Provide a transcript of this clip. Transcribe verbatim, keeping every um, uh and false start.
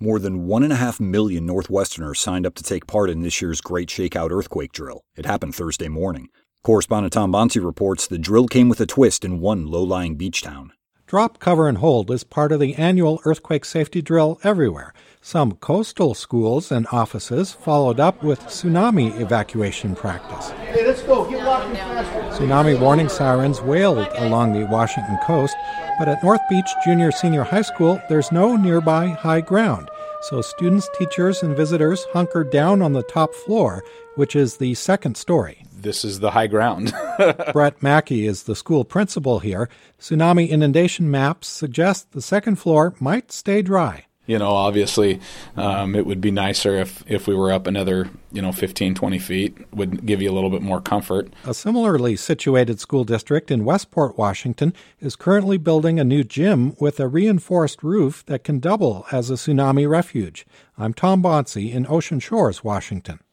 More than one and a half million Northwesterners signed up to take part in this year's Great Shakeout Earthquake Drill. It happened Thursday morning. Correspondent Tom Bonsi reports the drill came with a twist in one low-lying beach town. Drop, cover, and hold is part of the annual earthquake safety drill everywhere. Some coastal schools and offices followed up with tsunami evacuation practice. Hey, let's go. Get walking faster. Tsunami warning sirens wailed along the Washington coast, but at North Beach Junior Senior High School, there's no nearby high ground. So students, teachers, and visitors hunkered down on the top floor, which is the second story. This is the high ground. Brett Mackey is the school principal here. Tsunami inundation maps suggest the second floor might stay dry. You know, obviously, um, it would be nicer if, if we were up another, you know, fifteen, twenty feet. Would give you a little bit more comfort. A similarly situated school district in Westport, Washington, is currently building a new gym with a reinforced roof that can double as a tsunami refuge. I'm Tom Bonsi in Ocean Shores, Washington.